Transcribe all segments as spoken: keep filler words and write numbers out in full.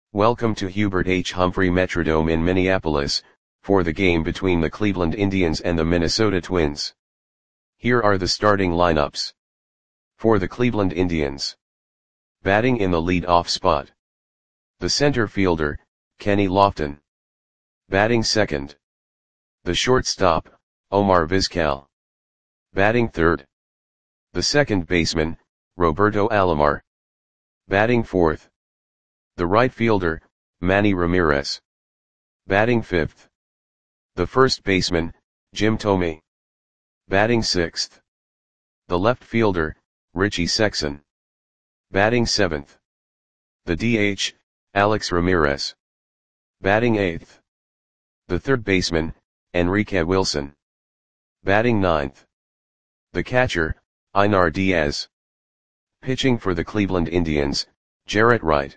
Welcome to Hubert H. Humphrey Metrodome in Minneapolis, for the game between the Cleveland Indians and the Minnesota Twins. Here are the starting lineups. For the Cleveland Indians. Batting in the lead-off spot. The center fielder, Kenny Lofton. Batting second. The shortstop, Omar Vizquel. Batting third. The second baseman, Roberto Alomar. Batting fourth. The right fielder, Manny Ramirez. Batting fifth. The first baseman, Jim Thome. Batting sixth. The left fielder, Richie Sexson. Batting seventh. The D H, Alex Ramirez. Batting eighth. The third baseman, Enrique Wilson. Batting ninth. The catcher, Einar Diaz. Pitching for the Cleveland Indians, Jarrett Wright.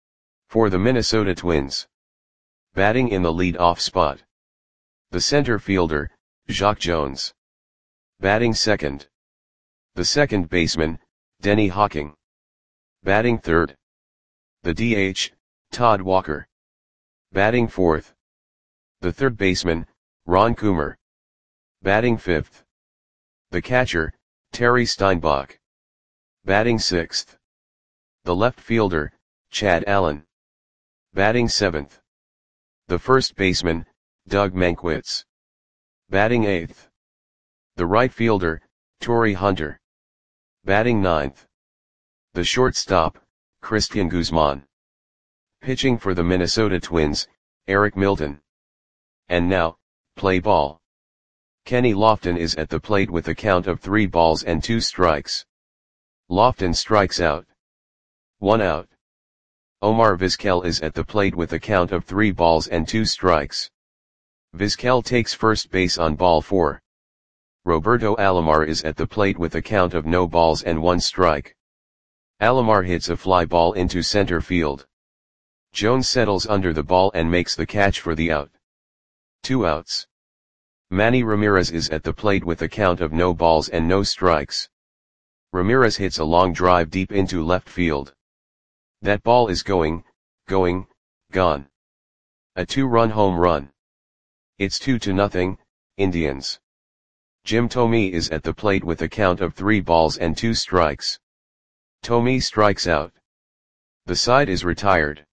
For the Minnesota Twins. Batting in the lead-off spot. The center fielder, Jacque Jones. Batting second. The second baseman, Denny Hawking. Batting third. The D H, Todd Walker. Batting fourth. The third baseman, Ron Coomer. Batting fifth. The catcher, Terry Steinbach. Batting sixth. The left fielder, Chad Allen. Batting seventh. The first baseman, Doug Mankiewicz. Batting eighth. The right fielder, Torii Hunter. Batting ninth. The shortstop, Cristian Guzman. Pitching for the Minnesota Twins, Eric Milton. And now, play ball. Kenny Lofton is at the plate with a count of three balls and two strikes. Lofton strikes out. One out. Omar Vizquel is at the plate with a count of three balls and two strikes. Vizquel takes first base on ball four. Roberto Alomar is at the plate with a count of no balls and one strike. Alomar hits a fly ball into center field. Jones settles under the ball and makes the catch for the out. Two outs. Manny Ramirez is at the plate with a count of no balls and no strikes. Ramirez hits a long drive deep into left field. That ball is going, going, gone. A two-run home run. It's two to nothing, Indians. Jim Thome is at the plate with a count of three balls and two strikes. Thome strikes out. The side is retired.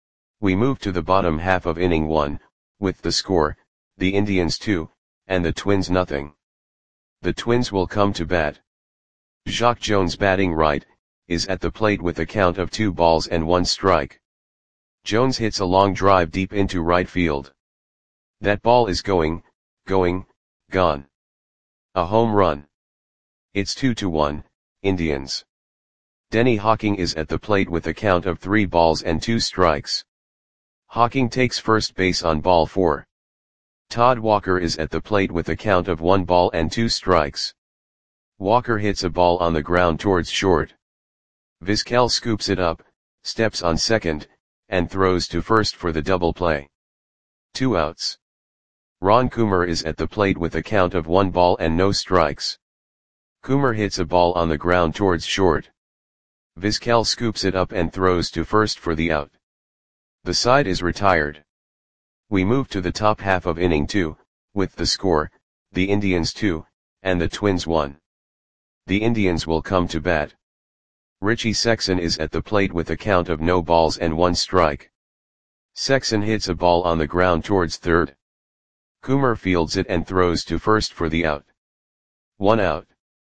We move to the bottom half of inning one, with the score, the Indians two, and the Twins nothing. The Twins will come to bat. Jacque Jones batting right, is at the plate with a count of two balls and one strike. Jones hits a long drive deep into right field. That ball is going, going, gone. A home run. It's two to one, Indians. Denny Hawking is at the plate with a count of three balls and two strikes. Hawking takes first base on ball four. Todd Walker is at the plate with a count of one ball and two strikes. Walker hits a ball on the ground towards short. Vizquel scoops it up, steps on second, and throws to first for the double play. Two outs. Ron Coomer is at the plate with a count of one ball and no strikes. Coomer hits a ball on the ground towards short. Vizquel scoops it up and throws to first for the out. The side is retired. We move to the top half of inning two, with the score, the Indians two, and the Twins one. The Indians will come to bat. Richie Sexson is at the plate with a count of no balls and one strike. Sexson hits a ball on the ground towards third. Coomer fields it and throws to first for the out. One out.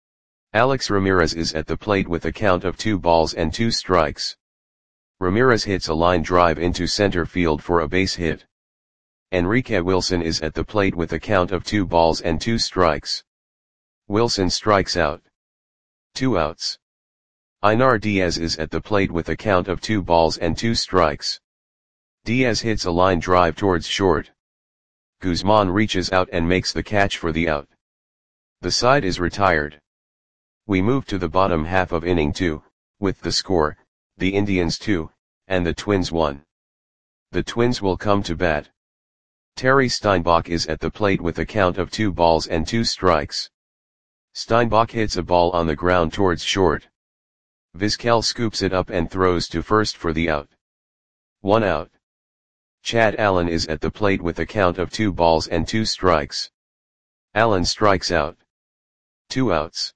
Alex Ramirez is at the plate with a count of two balls and two strikes. Ramirez hits a line drive into center field for a base hit. Enrique Wilson is at the plate with a count of two balls and two strikes. Wilson strikes out. Two outs. Einar Diaz is at the plate with a count of two balls and two strikes. Diaz hits a line drive towards short. Guzman reaches out and makes the catch for the out. The side is retired. We move to the bottom half of inning two, with the score, the Indians two, and the Twins one. The Twins will come to bat. Terry Steinbach is at the plate with a count of two balls and two strikes. Steinbach hits a ball on the ground towards short. Vizquel scoops it up and throws to first for the out. One out. Chad Allen is at the plate with a count of two balls and two strikes. Allen strikes out. Two outs.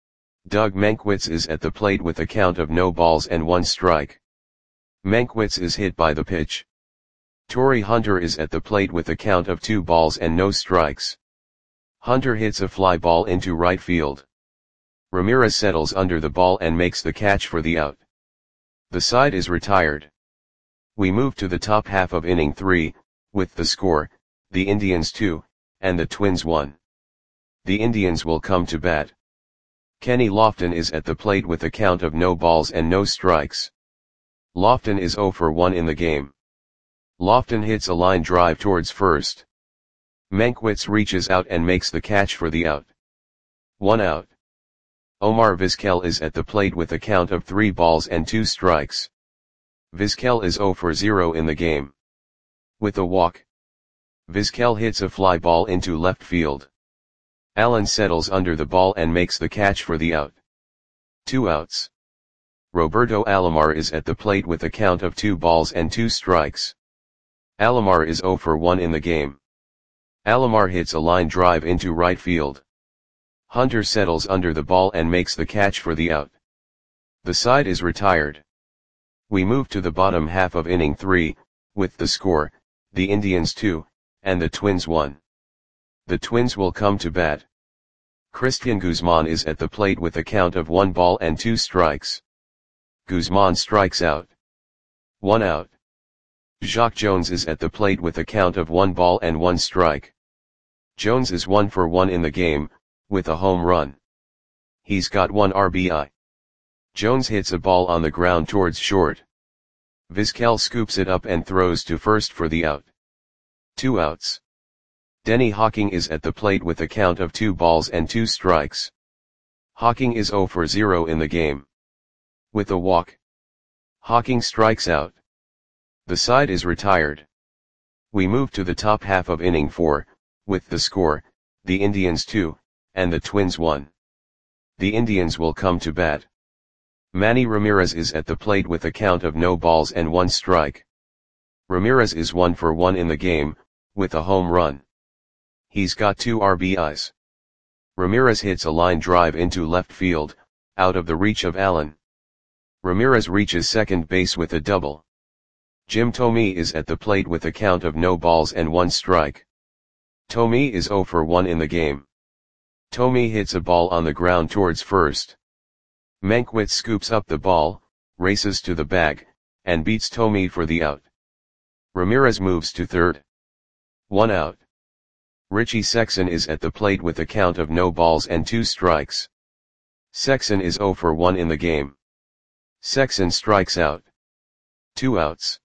Doug Mankiewicz is at the plate with a count of no balls and one strike. Mankiewicz is hit by the pitch. Torii Hunter is at the plate with a count of two balls and no strikes. Hunter hits a fly ball into right field. Ramirez settles under the ball and makes the catch for the out. The side is retired. We move to the top half of inning three, with the score, the Indians two, and the Twins one. The Indians will come to bat. Kenny Lofton is at the plate with a count of no balls and no strikes. Lofton is oh for one in the game. Lofton hits a line drive towards first. Mankiewicz reaches out and makes the catch for the out. One out. Omar Vizquel is at the plate with a count of three balls and two strikes. Vizquel is oh for zero in the game. With a walk, Vizquel hits a fly ball into left field. Allen settles under the ball and makes the catch for the out. Two outs. Roberto Alomar is at the plate with a count of two balls and two strikes. Alomar is oh for one in the game. Alomar hits a line drive into right field. Hunter settles under the ball and makes the catch for the out. The side is retired. We move to the bottom half of inning three, with the score, the Indians two, and the Twins one. The Twins will come to bat. Christian Guzman is at the plate with a count of one ball and two strikes. Guzman strikes out. One out. Jacque Jones is at the plate with a count of one ball and one strike. Jones is one for one in the game, with a home run. He's got one R B I. Jones hits a ball on the ground towards short. Vizquel scoops it up and throws to first for the out. Two outs. Denny Hawking is at the plate with a count of two balls and two strikes. Hawking is oh for zero in the game. With a walk, Hawking strikes out. The side is retired. We move to the top half of inning four, with the score, the Indians two, and the Twins one. The Indians will come to bat. Manny Ramirez is at the plate with a count of no balls and one strike. Ramirez is one for one in the game, with a home run. He's got two R B Is. Ramirez hits a line drive into left field, out of the reach of Allen. Ramirez reaches second base with a double. Jim Thome is at the plate with a count of no balls and one strike. Thome is oh for one in the game. Thome hits a ball on the ground towards first. Mankiewicz scoops up the ball, races to the bag, and beats Thome for the out. Ramirez moves to third. One out. Richie Sexson is at the plate with a count of no balls and two strikes. Sexson is oh for one in the game. Sexson strikes out. Two outs.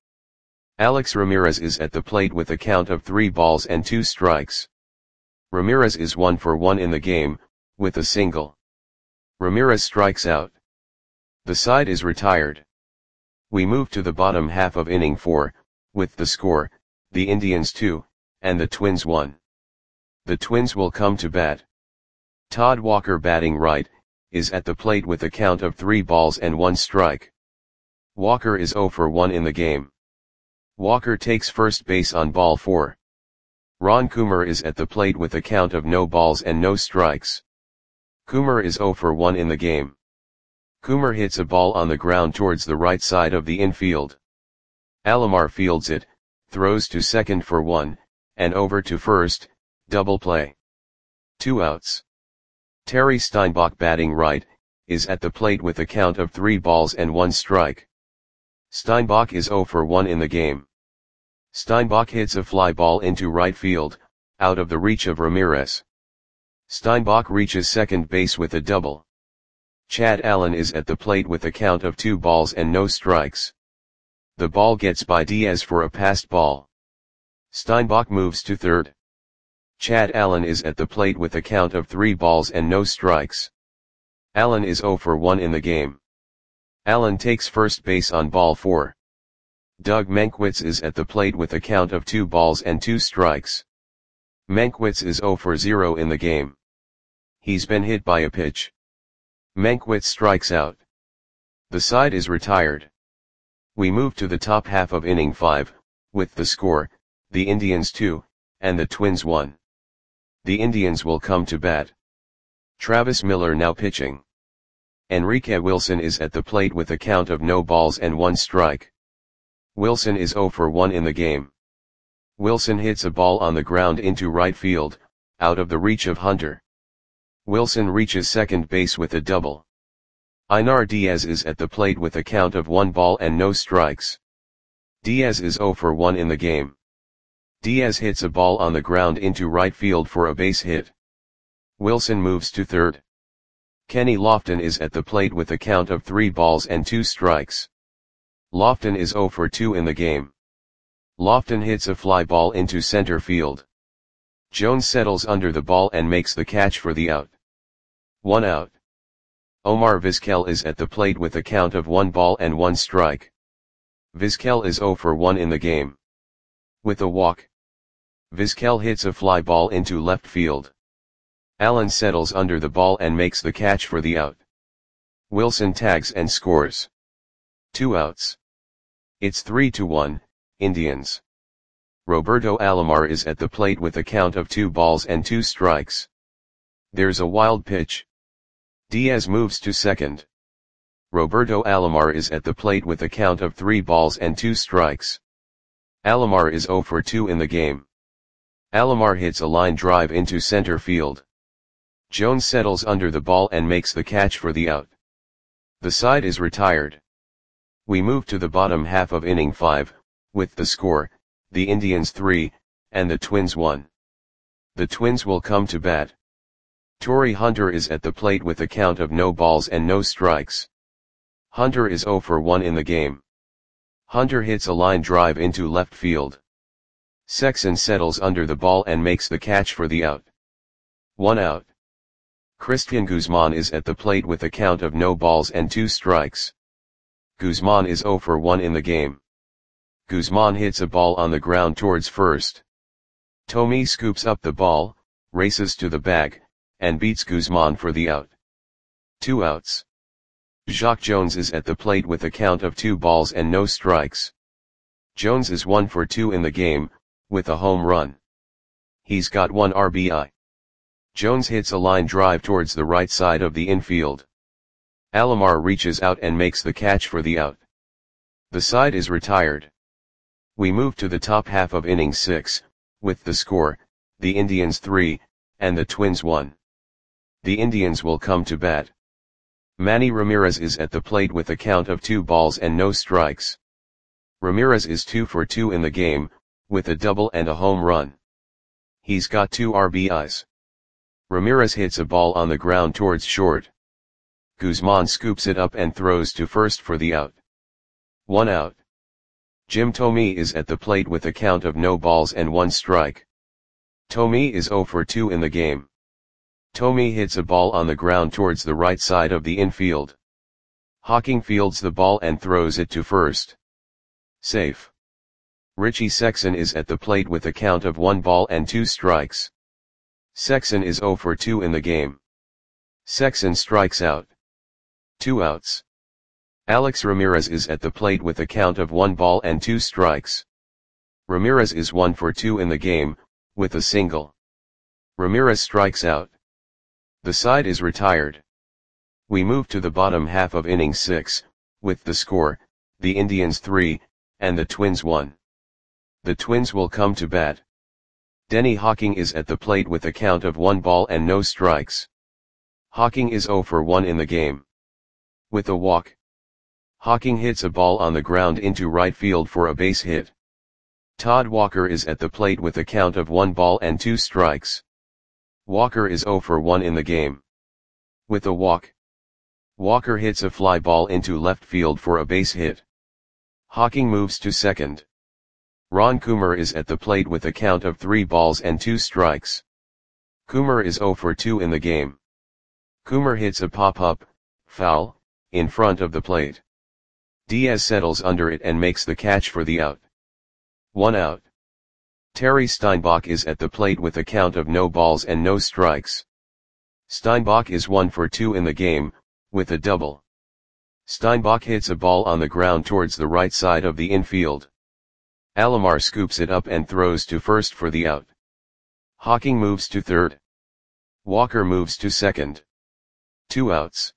Alex Ramirez is at the plate with a count of three balls and two strikes. Ramirez is one for one in the game, with a single. Ramirez strikes out. The side is retired. We move to the bottom half of inning four, with the score, the Indians two, and the Twins one. The Twins will come to bat. Todd Walker, batting right, is at the plate with a count of three balls and one strike. Walker is oh for one in the game. Walker takes first base on ball four. Ron Coomer is at the plate with a count of no balls and no strikes. Coomer is oh for one in the game. Coomer hits a ball on the ground towards the right side of the infield. Alomar fields it, throws to second for one, and over to first, double play. Two outs. Terry Steinbach, batting right, is at the plate with a count of three balls and one strike. Steinbach is oh for one in the game. Steinbach hits a fly ball into right field, out of the reach of Ramirez. Steinbach reaches second base with a double. Chad Allen is at the plate with a count of two balls and no strikes. The ball gets by Diaz for a passed ball. Steinbach moves to third. Chad Allen is at the plate with a count of three balls and no strikes. Allen is oh for one in the game. Allen takes first base on ball four. Doug Mankiewicz is at the plate with a count of two balls and two strikes. Mankiewicz is oh for zero in the game. He's been hit by a pitch. Mankiewicz strikes out. The side is retired. We move to the top half of inning five, with the score, the Indians two, and the Twins one. The Indians will come to bat. Travis Miller now pitching. Enrique Wilson is at the plate with a count of no balls and one strike. Wilson is oh for one in the game. Wilson hits a ball on the ground into right field, out of the reach of Hunter. Wilson reaches second base with a double. Einar Diaz is at the plate with a count of one ball and no strikes. Diaz is oh for one in the game. Diaz hits a ball on the ground into right field for a base hit. Wilson moves to third. Kenny Lofton is at the plate with a count of three balls and two strikes. Lofton is oh for two in the game. Lofton hits a fly ball into center field. Jones settles under the ball and makes the catch for the out. One out. Omar Vizquel is at the plate with a count of one ball and one strike. Vizquel is oh for one in the game. With a walk, Vizquel hits a fly ball into left field. Allen settles under the ball and makes the catch for the out. Wilson tags and scores. Two outs. It's three to one, Indians. Roberto Alomar is at the plate with a count of two balls and two strikes. There's a wild pitch. Diaz moves to second. Roberto Alomar is at the plate with a count of three balls and two strikes. Alomar is oh for two in the game. Alomar hits a line drive into center field. Jones settles under the ball and makes the catch for the out. The side is retired. We move to the bottom half of inning five, with the score, the Indians three, and the Twins one. The Twins will come to bat. Torii Hunter is at the plate with a count of no balls and no strikes. Hunter is oh for one in the game. Hunter hits a line drive into left field. Sexson settles under the ball and makes the catch for the out. One out. Christian Guzman is at the plate with a count of no balls and two strikes. Guzman is oh for one in the game. Guzman hits a ball on the ground towards first. Tommy scoops up the ball, races to the bag, and beats Guzman for the out. Two outs. Jacque Jones is at the plate with a count of two balls and no strikes. Jones is one for two in the game, with a home run. He's got one R B I. Jones hits a line drive towards the right side of the infield. Alomar reaches out and makes the catch for the out. The side is retired. We move to the top half of inning six, with the score, the Indians three, and the Twins one. The Indians will come to bat. Manny Ramirez is at the plate with a count of two balls and no strikes. Ramirez is two for two in the game, with a double and a home run. He's got two R B Is. Ramirez hits a ball on the ground towards short. Guzman scoops it up and throws to first for the out. One out. Jim Thome is at the plate with a count of no balls and one strike. Thome is oh for two in the game. Thome hits a ball on the ground towards the right side of the infield. Hocking fields the ball and throws it to first. Safe. Richie Sexson is at the plate with a count of one ball and two strikes. Sexson is oh for two in the game. Sexson strikes out. Two outs. Alex Ramirez is at the plate with a count of one ball and two strikes. Ramirez is one for two in the game, with a single. Ramirez strikes out. The side is retired. We move to the bottom half of inning six, with the score, the Indians three, and the Twins one. The Twins will come to bat. Denny Hocking is at the plate with a count of one ball and no strikes. Hocking is oh for one in the game. With a walk, Hocking hits a ball on the ground into right field for a base hit. Todd Walker is at the plate with a count of one ball and two strikes. Walker is oh for one in the game. With a walk, Walker hits a fly ball into left field for a base hit. Hocking moves to second. Ron Coomer is at the plate with a count of three balls and two strikes. Coomer is oh for two in the game. Coomer hits a pop-up, foul, in front of the plate. Diaz settles under it and makes the catch for the out. One out. Terry Steinbach is at the plate with a count of no balls and no strikes. Steinbach is one for two in the game, with a double. Steinbach hits a ball on the ground towards the right side of the infield. Alomar scoops it up and throws to first for the out. Hocking moves to third. Walker moves to second. Two outs.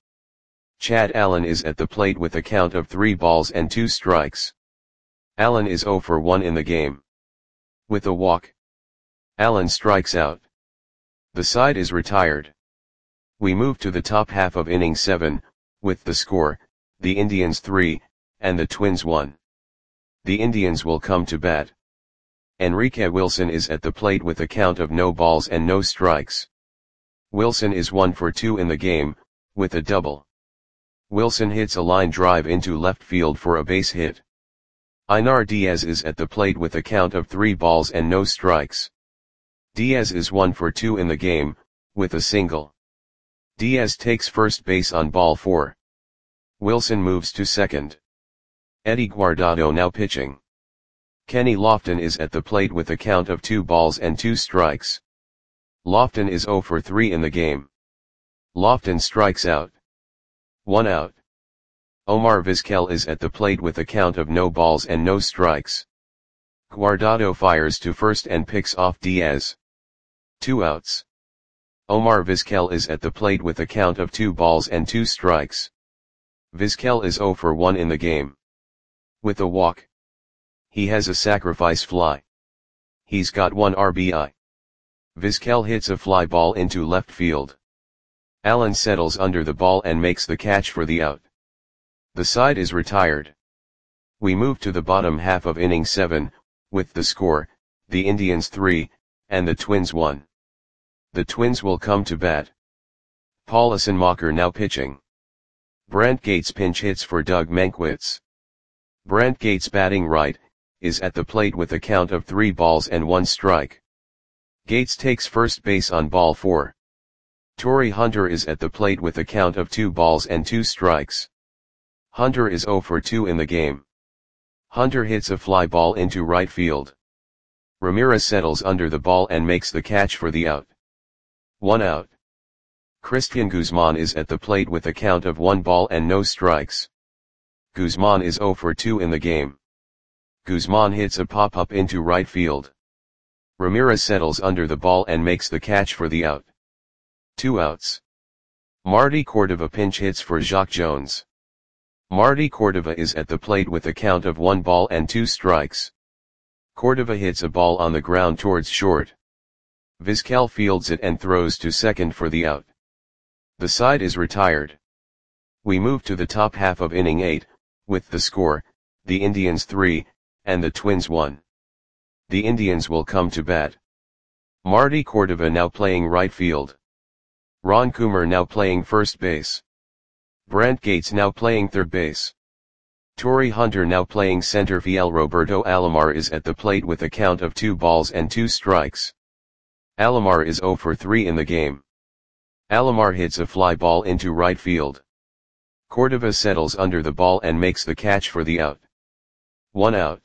Chad Allen is at the plate with a count of three balls and two strikes. Allen is oh for one in the game. With a walk, Allen strikes out. The side is retired. We move to the top half of inning seven, with the score, the Indians three, and the Twins one. The Indians will come to bat. Enrique Wilson is at the plate with a count of no balls and no strikes. Wilson is one for two in the game, with a double. Wilson hits a line drive into left field for a base hit. Einar Diaz is at the plate with a count of three balls and no strikes. Diaz is one for two in the game, with a single. Diaz takes first base on ball four. Wilson moves to second. Eddie Guardado now pitching. Kenny Lofton is at the plate with a count of two balls and two strikes. Lofton is oh for three in the game. Lofton strikes out. One out. Omar Vizquel is at the plate with a count of no balls and no strikes. Guardado fires to first and picks off Diaz. Two outs. Omar Vizquel is at the plate with a count of two balls and two strikes. Vizquel is oh for one in the game. With a walk. He has a sacrifice fly. He's got one R B I. Vizquel hits a fly ball into left field. Allen settles under the ball and makes the catch for the out. The side is retired. We move to the bottom half of inning seven, with the score, the Indians three, and the Twins one. The Twins will come to bat. Paul Assenmacher now pitching. Brant Gates pinch hits for Doug Mankiewicz. Brant Gates batting right, is at the plate with a count of three balls and one strike. Gates takes first base on ball four. Torrey Hunter is at the plate with a count of two balls and two strikes. Hunter is oh for two in the game. Hunter hits a fly ball into right field. Ramirez settles under the ball and makes the catch for the out. One out. Christian Guzman is at the plate with a count of one ball and no strikes. Guzman is oh for two in the game. Guzman hits a pop-up into right field. Ramirez settles under the ball and makes the catch for the out. Two outs. Marty Cordova pinch hits for Jacque Jones. Marty Cordova is at the plate with a count of one ball and two strikes. Cordova hits a ball on the ground towards short. Vizquel fields it and throws to second for the out. The side is retired. We move to the top half of inning eight, with the score, the Indians three, and the Twins one. The Indians will come to bat. Marty Cordova now playing right field. Ron Coomer now playing first base. Brant Gates now playing third base. Torrey Hunter now playing center field. Roberto Alomar is at the plate with a count of two balls and two strikes. Alomar is oh for three in the game. Alomar hits a fly ball into right field. Cordova settles under the ball and makes the catch for the out. One out.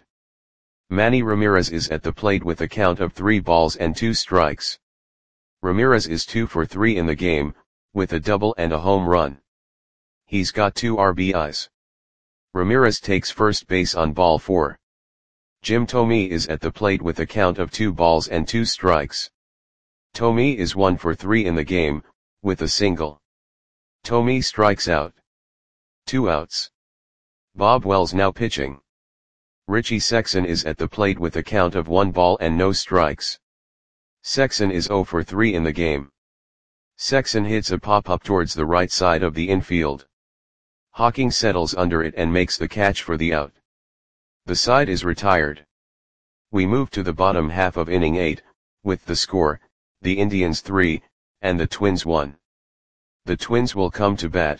Manny Ramirez is at the plate with a count of three balls and two strikes. Ramirez is two for three in the game, with a double and a home run. He's got two R B Is. Ramirez takes first base on ball four. Jim Thome is at the plate with a count of two balls and two strikes. Thome is one for three in the game, with a single. Thome strikes out. Two outs. Bob Wells now pitching. Richie Sexson is at the plate with a count of one ball and no strikes. Sexson is oh for three in the game. Sexson hits a pop-up towards the right side of the infield. Hocking settles under it and makes the catch for the out. The side is retired. We move to the bottom half of inning eight, with the score, the Indians three, and the Twins one. The Twins will come to bat.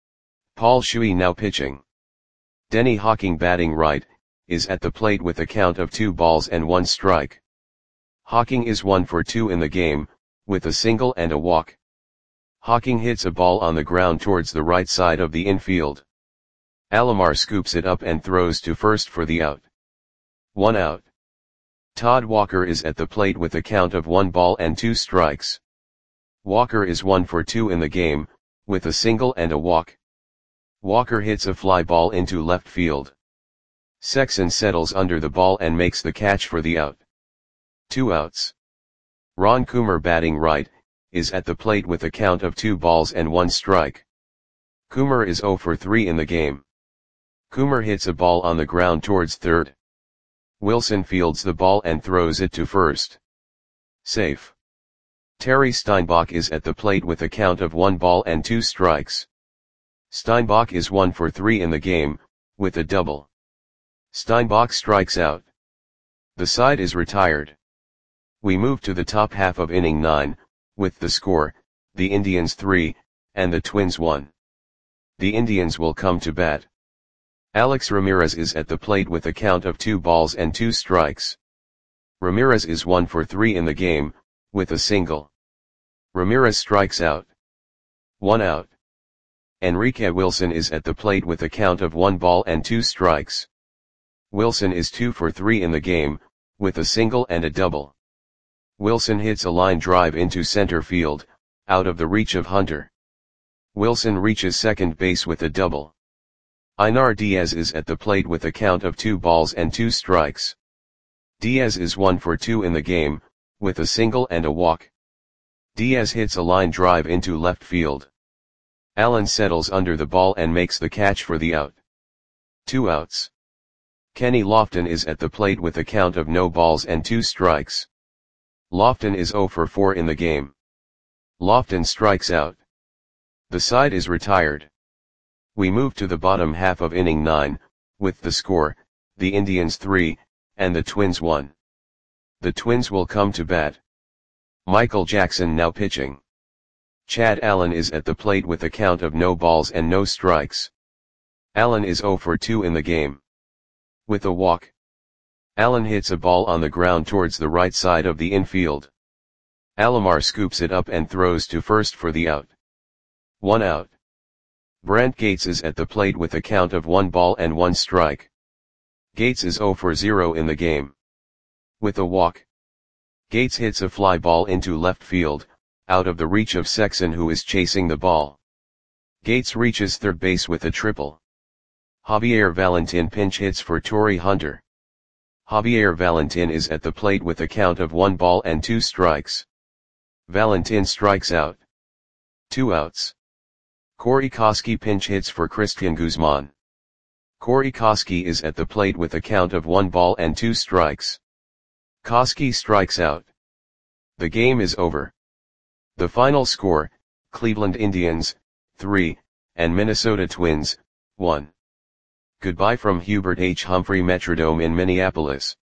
Paul Shuey now pitching. Denny Hocking batting right, is at the plate with a count of two balls and one strike. Hocking is one for two in the game, with a single and a walk. Hocking hits a ball on the ground towards the right side of the infield. Alomar scoops it up and throws to first for the out. One out. Todd Walker is at the plate with a count of one ball and two strikes. Walker is one for two in the game, with a single and a walk. Walker hits a fly ball into left field. Sexson settles under the ball and makes the catch for the out. Two outs. Ron Coomer, batting right, is at the plate with a count of two balls and one strike. Coomer is oh for three in the game. Coomer hits a ball on the ground towards third. Wilson fields the ball and throws it to first. Safe. Terry Steinbach is at the plate with a count of one ball and two strikes. Steinbach is one for three in the game, with a double. Steinbach strikes out. The side is retired. We move to the top half of inning nine, with the score, the Indians three, and the Twins one. The Indians will come to bat. Alex Ramirez is at the plate with a count of two balls and two strikes. Ramirez is one for three in the game, with a single. Ramirez strikes out. One out. Enrique Wilson is at the plate with a count of one ball and two strikes. Wilson is two for three in the game, with a single and a double. Wilson hits a line drive into center field, out of the reach of Hunter. Wilson reaches second base with a double. Einar Diaz is at the plate with a count of two balls and two strikes. Diaz is one for two in the game, with a single and a walk. Diaz hits a line drive into left field. Allen settles under the ball and makes the catch for the out. Two outs. Kenny Lofton is at the plate with a count of no balls and two strikes. Lofton is oh for four in the game. Lofton strikes out. The side is retired. We move to the bottom half of inning nine, with the score, the Indians three, and the Twins one. The Twins will come to bat. Michael Jackson now pitching. Chad Allen is at the plate with a count of no balls and no strikes. Allen is oh for two in the game. With a walk. Allen hits a ball on the ground towards the right side of the infield. Alomar scoops it up and throws to first for the out. One out. Brent Gates is at the plate with a count of one ball and one strike. Gates is oh for zero in the game. With a walk. Gates hits a fly ball into left field, out of the reach of Sexson, who is chasing the ball. Gates reaches third base with a triple. Javier Valentin pinch hits for Torrey Hunter. Javier Valentin is at the plate with a count of one ball and two strikes. Valentin strikes out. Two outs. Corey Koskie pinch hits for Christian Guzman. Corey Koskie is at the plate with a count of one ball and two strikes. Koskie strikes out. The game is over. The final score, Cleveland Indians, three, and Minnesota Twins, one. Goodbye from Hubert H. Humphrey Metrodome in Minneapolis.